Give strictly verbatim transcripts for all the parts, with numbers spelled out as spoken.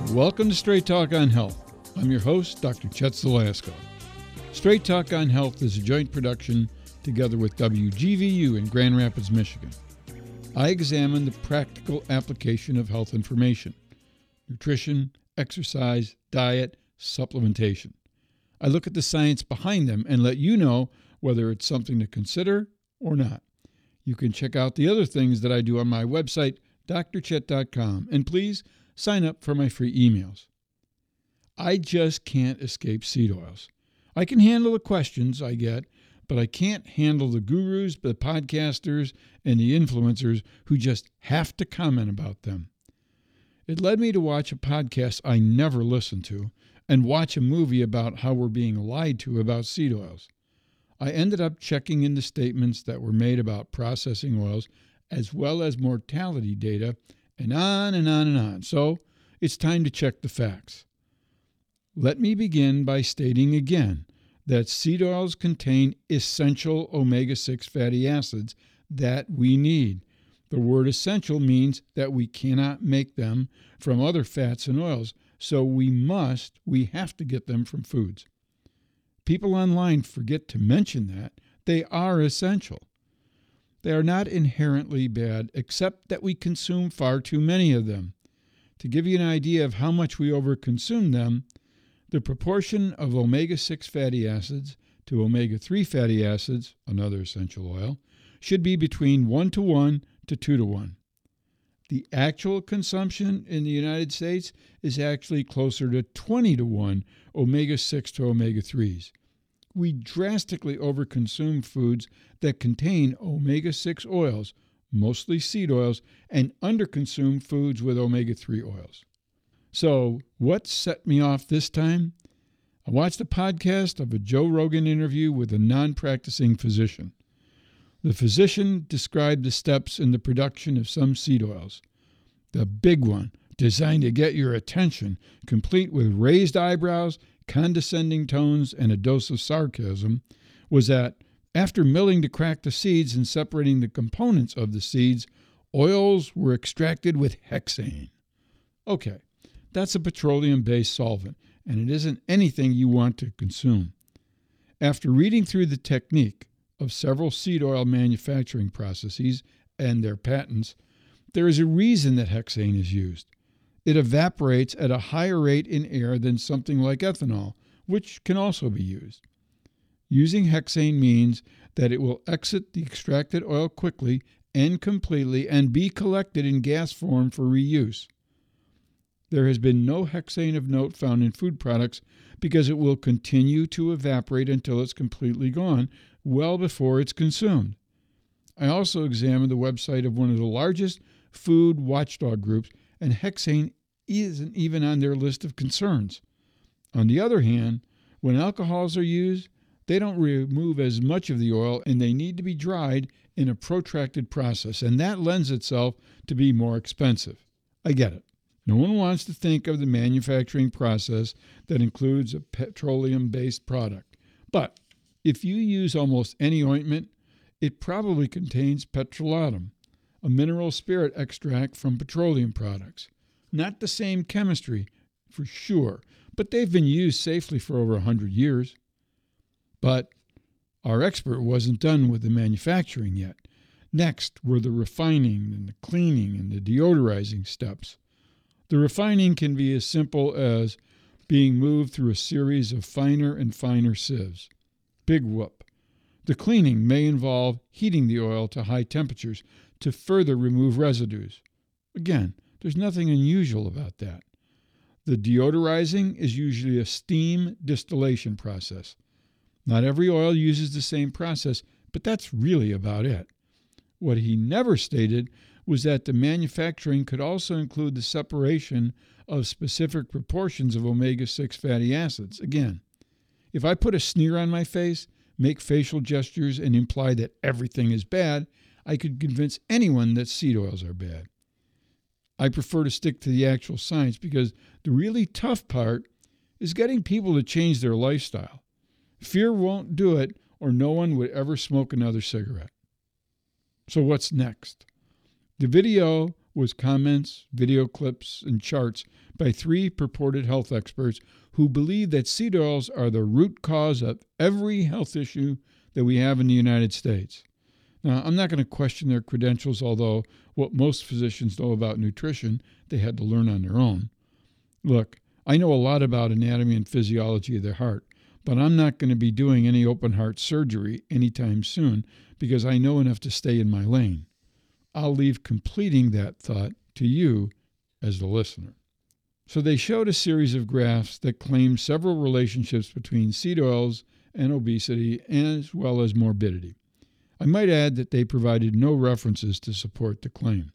Welcome to Straight Talk on Health. I'm your host, Doctor Chet Zalasko. Straight Talk on Health is a joint production together with W G V U in Grand Rapids, Michigan. I examine the practical application of health information, nutrition, exercise, diet, supplementation. I look at the science behind them and let you know whether it's something to consider or not. You can check out the other things that I do on my website, D R chet dot com, and please sign up for my free emails. I just can't escape seed oils. I can handle the questions I get, but I can't handle the gurus, the podcasters, and the influencers who just have to comment about them. It led me to watch a podcast I never listened to and watch a movie about how we're being lied to about seed oils. I ended up checking into statements that were made about processing oils as well as mortality data, and on and on and on. So it's time to check the facts. Let me begin by stating again that seed oils contain essential omega six fatty acids that we need. The word essential means that we cannot make them from other fats and oils, so we must, we have to get them from foods. People online forget to mention that they are essential. They are not inherently bad, except that we consume far too many of them. To give you an idea of how much we overconsume them, the proportion of omega six fatty acids to omega three fatty acids, another essential oil, should be between one to one to two to one. The actual consumption in the United States is actually closer to twenty to one omega six to omega threes. We drastically overconsume foods that contain omega six oils, mostly seed oils, and underconsume foods with omega three oils. So, what set me off this time? I watched a podcast of a Joe Rogan interview with a non-practicing physician. The physician described the steps in the production of some seed oils. The big one, designed to get your attention, complete with raised eyebrows, condescending tones, and a dose of sarcasm, was that after milling to crack the seeds and separating the components of the seeds, oils were extracted with hexane. Okay, that's a petroleum-based solvent, and it isn't anything you want to consume. After reading through the technique of several seed oil manufacturing processes and their patents, there is a reason that hexane is used. It evaporates at a higher rate in air than something like ethanol, which can also be used. Using hexane means that it will exit the extracted oil quickly and completely and be collected in gas form for reuse. There has been no hexane of note found in food products because it will continue to evaporate until it's completely gone, well before it's consumed. I also examined the website of one of the largest food watchdog groups, and hexane isn't even on their list of concerns. On the other hand, when alcohols are used, they don't remove as much of the oil and they need to be dried in a protracted process, and that lends itself to be more expensive. I get it. No one wants to think of the manufacturing process that includes a petroleum-based product. But if you use almost any ointment, it probably contains petrolatum, a mineral spirit extract from petroleum products. Not the same chemistry, for sure, but they've been used safely for over one hundred years. But our expert wasn't done with the manufacturing yet. Next were the refining and the cleaning and the deodorizing steps. The refining can be as simple as being moved through a series of finer and finer sieves. Big whoop. The cleaning may involve heating the oil to high temperatures to further remove residues. Again, there's nothing unusual about that. The deodorizing is usually a steam distillation process. Not every oil uses the same process, but that's really about it. What he never stated was that the manufacturing could also include the separation of specific proportions of omega six fatty acids. Again, if I put a sneer on my face, make facial gestures, and imply that everything is bad, I could convince anyone that seed oils are bad. I prefer to stick to the actual science because the really tough part is getting people to change their lifestyle. Fear won't do it, or no one would ever smoke another cigarette. So what's next? The video was comments, video clips, and charts by three purported health experts who believe that seed oils are the root cause of every health issue that we have in the United States. Now, I'm not going to question their credentials, although what most physicians know about nutrition, they had to learn on their own. Look, I know a lot about anatomy and physiology of the heart, but I'm not going to be doing any open heart surgery anytime soon because I know enough to stay in my lane. I'll leave completing that thought to you as the listener. So they showed a series of graphs that claimed several relationships between seed oils and obesity as well as morbidity. I might add that they provided no references to support the claim.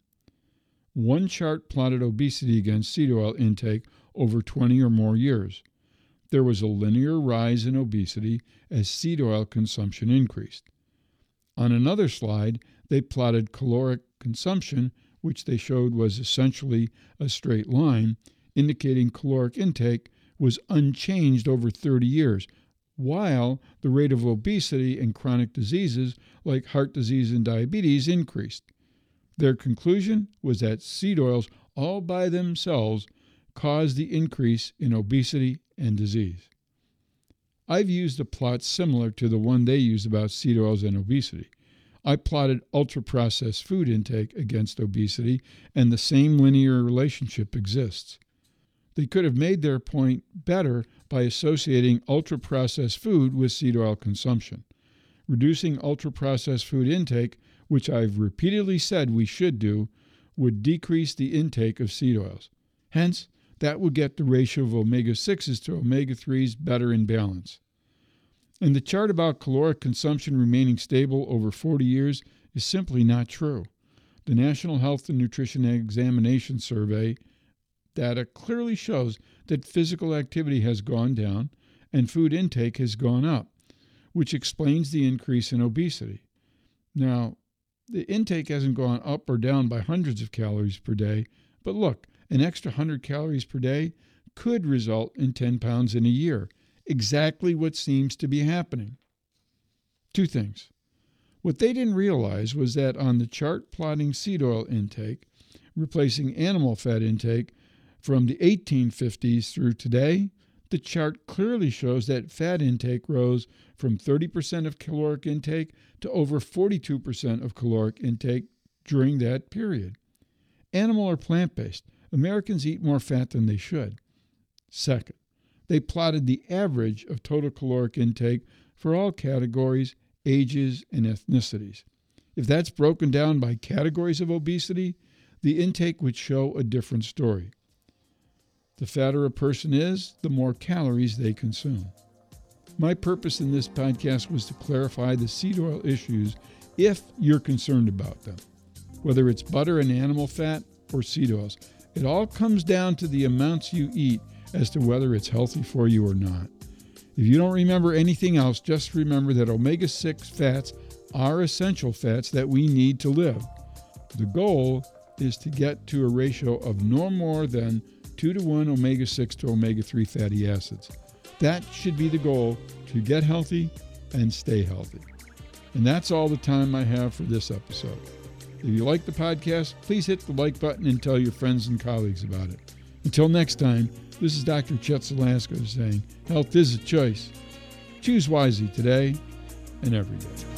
One chart plotted obesity against seed oil intake over twenty or more years. There was a linear rise in obesity as seed oil consumption increased. On another slide, they plotted caloric consumption, which they showed was essentially a straight line, indicating caloric intake was unchanged over thirty years, while the rate of obesity and chronic diseases like heart disease and diabetes increased. Their conclusion was that seed oils all by themselves caused the increase in obesity and disease. I've used a plot similar to the one they used about seed oils and obesity. I plotted ultra-processed food intake against obesity, and the same linear relationship exists. They could have made their point better by associating ultra-processed food with seed oil consumption. Reducing ultra-processed food intake, which I've repeatedly said we should do, would decrease the intake of seed oils. Hence, that would get the ratio of omega sixes to omega threes better in balance. And the chart about caloric consumption remaining stable over forty years is simply not true. The National Health and Nutrition Examination Survey data clearly shows that physical activity has gone down and food intake has gone up, which explains the increase in obesity. Now, the intake hasn't gone up or down by hundreds of calories per day, but look, an extra one hundred calories per day could result in ten pounds in a year, exactly what seems to be happening. Two things. What they didn't realize was that on the chart plotting seed oil intake, replacing animal fat intake from the eighteen fifties through today, the chart clearly shows that fat intake rose from thirty percent of caloric intake to over forty-two percent of caloric intake during that period. Animal or plant-based, Americans eat more fat than they should. Second, they plotted the average of total caloric intake for all categories, ages, and ethnicities. If that's broken down by categories of obesity, the intake would show a different story. The fatter a person is, the more calories they consume. My purpose in this podcast was to clarify the seed oil issues if you're concerned about them. Whether it's butter and animal fat or seed oils, it all comes down to the amounts you eat as to whether it's healthy for you or not. If you don't remember anything else, just remember that omega six fats are essential fats that we need to live. The goal is to get to a ratio of no more than two to one omega six to omega three fatty acids. That should be the goal to get healthy and stay healthy. And that's all the time I have for this episode. If you like the podcast, please hit the like button and tell your friends and colleagues about it. Until next time, this is Doctor Chet Zalasko saying, health is a choice. Choose wisely today and every day.